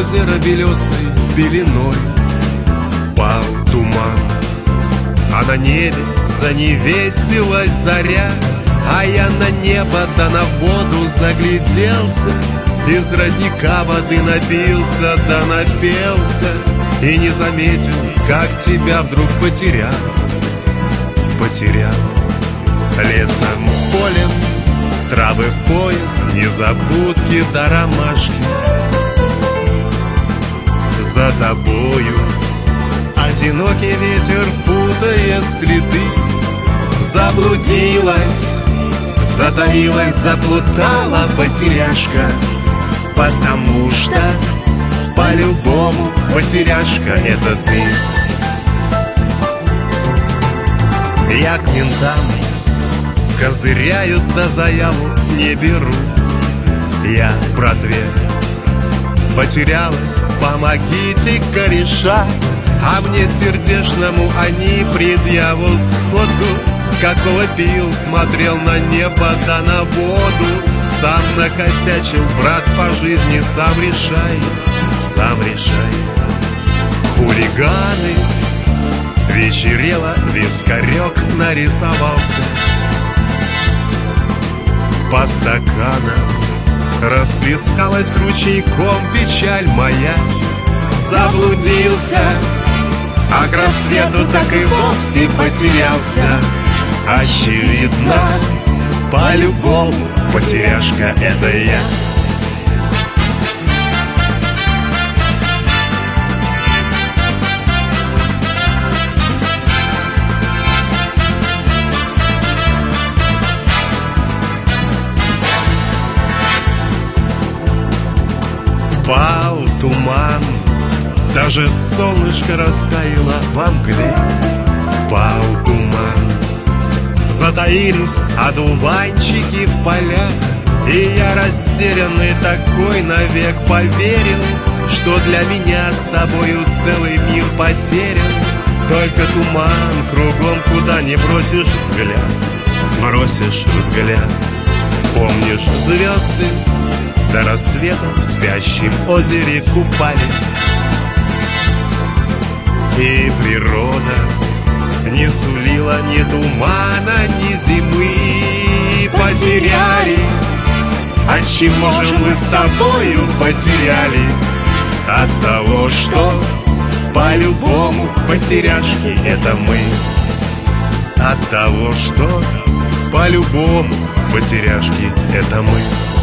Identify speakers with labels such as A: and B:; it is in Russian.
A: озеро белесой пеленой пал туман, а на небе заневестилась заря. А я на небо да на воду загляделся, из родника воды напился да напелся, и не заметил, как тебя вдруг потерял. Потерял лесом, полем, травы в пояс, незабудки да ромашки. За тобою одинокий ветер путает следы. Заблудилась, затаилась, заплутала потеряшка, потому что по-любому потеряшка — это ты. Я к ментам козыряют, да заяву не берут. Я в братве потерялась, помогите, кореша. А мне сердечному они предъяву сходу: какого пил, смотрел на небо да на воду. Сам накосячил, брат, по жизни сам решай, сам решай. Хулиганы, вечерело, вискарек нарисовался. По стаканам расплескалась ручейком печаль моя. Заблудился, а к рассвету так и вовсе потерялся. Очевидно, по-любому потеряшка — это я. Пал туман, даже солнышко растаяло во мгле. Пал туман, затаились одуванчики в полях. И я растерянный такой навек поверил, что для меня с тобою целый мир потерян. Только туман кругом, куда не бросишь взгляд. Бросишь взгляд, помнишь, звезды до рассвета в спящем озере купались. И природа не сулила ни тумана, ни зимы. Потерялись. Отчего же мы с тобою потерялись? От того, что по-любому потеряшки — это мы. От того, что по-любому потеряшки — это мы.